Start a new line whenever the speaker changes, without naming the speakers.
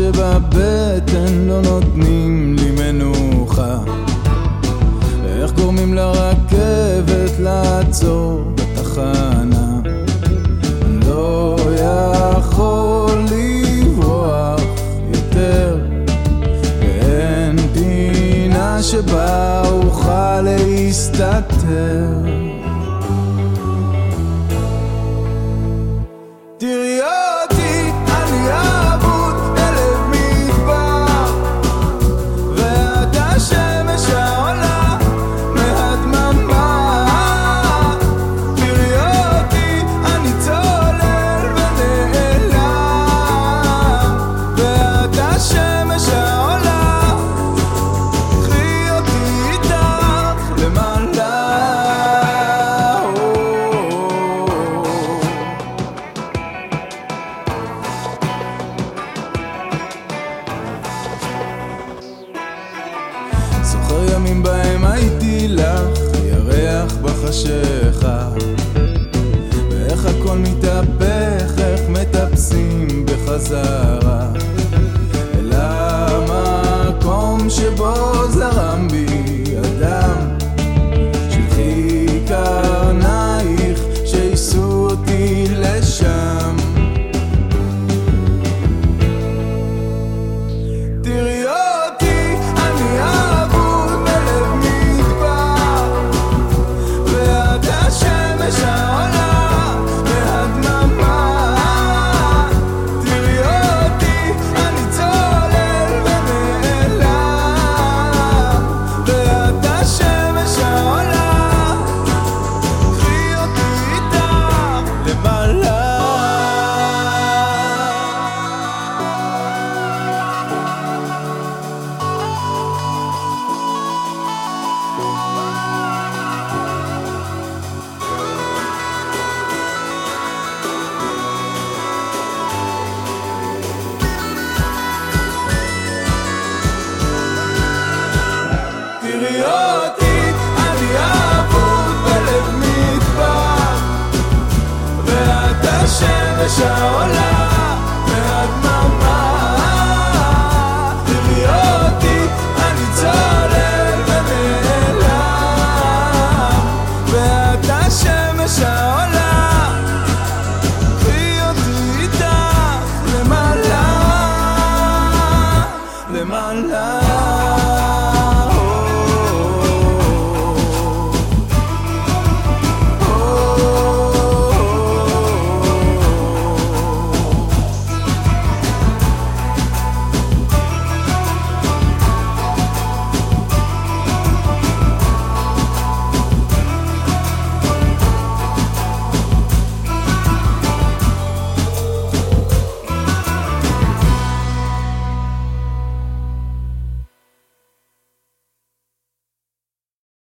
שבבטן לא נותנים לי מנוחה. איך גורמים לרכבת לעצור בתחנה? אני לא יכול לברוח יותר, ואין פינה שבה אוכל להסתתר. תראי אותי, אני אבוד בלב מדבר, ואת השמש העולה מהדממה. תראי אותי, אני צולל ונעלם, ואת השמש העולה, קחי אותי איתך למעלה. זוכר ימים בהם הייתי לך ירח בחשיכה, ואיך הכל מתהפך, איך מטפסים בחזרה אל המקום שבו זרם בי אדם. שלחי קרנייך שיסו אותי לשם. תראי אותי, אני אבוד בלב מדבר, ואת השמש העולה מהדממה. תראי אותי, אני צולל ונעלם, ואת השמש העולה, קחי אותי איתך למעלה. תראי אותי, אני אבוד בלב מדבר, ואת השמש העולה